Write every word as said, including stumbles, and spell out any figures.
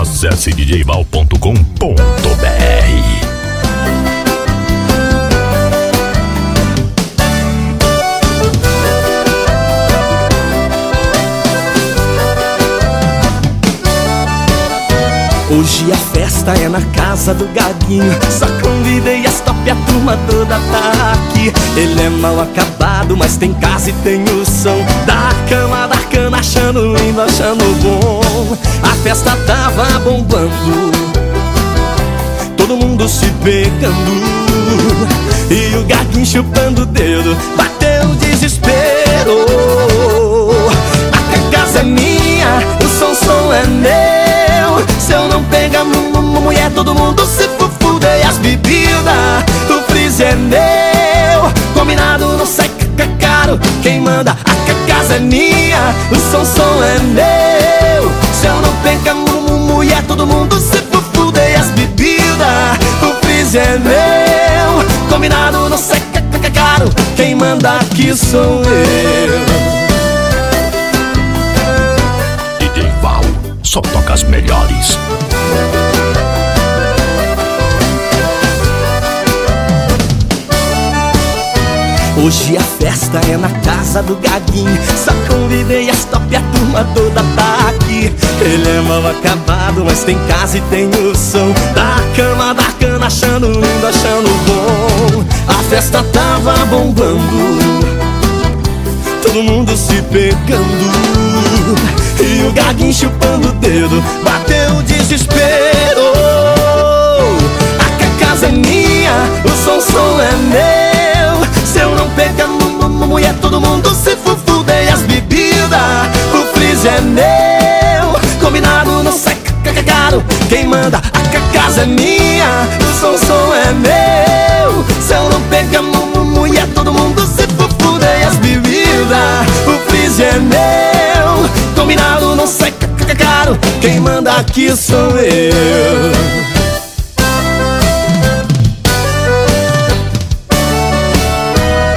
Acesse d j val ponto com ponto b r. Hoje a festa é na casa do Gaguinho. Só convidei as top, a turma toda tá aqui. Ele é mal acabado, mas tem casa e tem o som da cama, da cana, achando lindo, achando bom. A festa tava bombando, todo mundo se pegando, e o Gaguinho chupando o dedo, bateu o desespero. A casa é minha, o som, som é meu. Se eu não pegar mulher, todo mundo se fufude. E as bebidas, o freezer é meu. Combinado não sai caro, quem manda a casa é minha, o som, som é meu. Se eu não pegar mulher, todo mundo se fufude. E as bebidas, o freezer é meu. Combinado não sai caro, quem manda aqui sou eu. D J Val, só toca as melhores. Hoje a festa é na casa do Gaguinho. Só convidei as top, a turma toda tá aqui. Ele é mal acabado, mas tem casa e tem o som da cama, da cana, achando lindo, achando bom. A festa tava bombando, todo mundo se pegando, e o Gaguinho chupando o dedo, bateu o desespero. A casa é minha, o som, som é meu. Se eu não pegar mulher, todo mundo se fufude. E as bebidas, o freezer é meu. Combinado não sai caro, quem manda a casa é minha, o som, som é meu. Se eu não pegar mulher, todo mundo se fufude. E as bebidas, o freezer é meu. Combinado não sai caro, quem manda aqui sou eu.